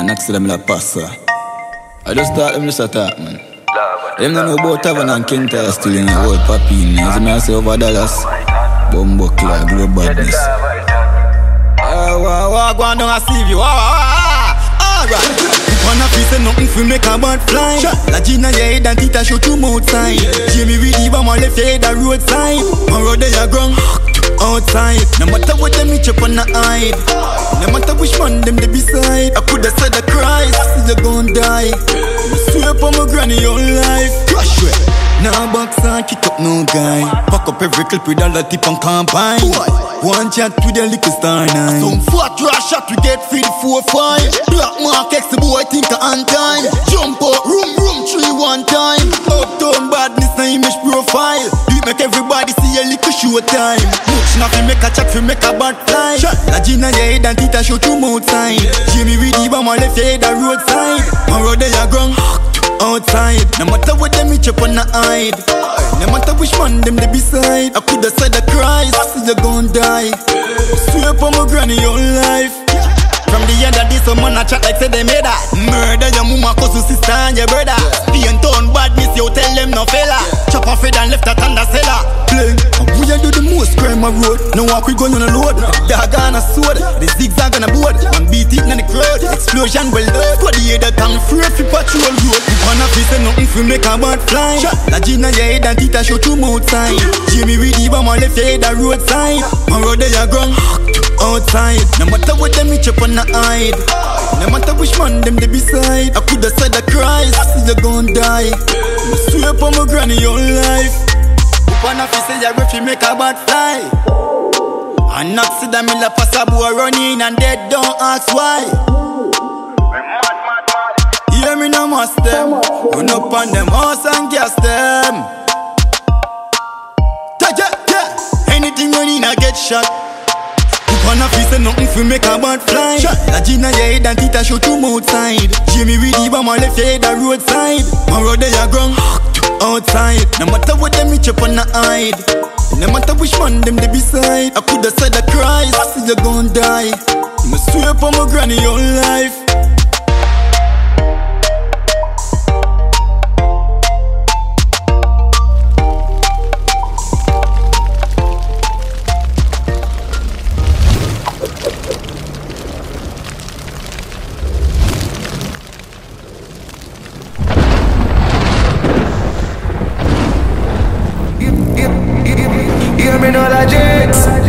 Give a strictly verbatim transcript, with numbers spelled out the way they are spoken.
man, next to them la pass. I just thought them just attack, man. Them don't know about Tavern and Kintyre still in the old papi. As I say over Dallas, Bumbo Clark, Glow Badness. Ah, wah, wah, go on down and see you. Ah, ah, ah, alright. Wanna piece of nothing fi make a bird fly. La Gina your head and Tita show two outside. Jamie with the bomb on left your head a roadside. On road they a ground outside. No matter what them reach up on the hide. No matter which man them they beside. I coulda said the Christ, still you gon' die. Swear up on my granny your life. Crush it. Now box and kick up no guy. Pack up every clip with all the tip and combine. One chat with the liquor star nine. Some fat trash shot we get feed four five. Black mark X the boy think a on time. Jump out room room three one time. Uptown badness na image profile. You make everybody see a liquor show time. Much nothing make a chat fi make a bad fly. La Gina your head and Tita show two outside. Jamie with the bomb on left your head a roadside. On road they a ground outside. No matter what them reach up on the hide. No matter which man them they beside. I coulda said the Christ, still you gon' die. Swear up on my granny your life. From the end of this, some man a chat like say they made that. Murder your mama, cousin, sister and your brother. Being town badness, you tell them no fella. Chop off it and left that under cellar. Play, and we a do the most crime on road. No walk we gun on the load. Dog on a sword, the zigzag on a board. One beat it in the crowd, explosion well load. What the head that come free fi patrol road. Wanna piece of nothing fi make a bird fly. La Gina your head and Tita show two outside. Jamie with the bomb on left your head a roadside. On road they a ground outside. No matter what them reach up on the hide. No matter which man them they beside. I coulda said the Christ, still you gon' die. Swear up on my granny your life. Wanna fi say your if you make a bad fly. An accident me la pass a boy running and dead, don't ask why. Hear me no must them. Run up on them house and gas them. Yeah, yeah, yeah. Anything running I get shot. Wanna fi say nothing fi make a bird fly. La Gina your head and Tita show two outside. Jamie with the bomb on left your head a roadside. On road they a ground outside. No matter what them reach up on the hide. No matter which man them they beside. I coulda said the Christ, still you gon' die. Me swear up on my granny your life. Hear me know that jinx.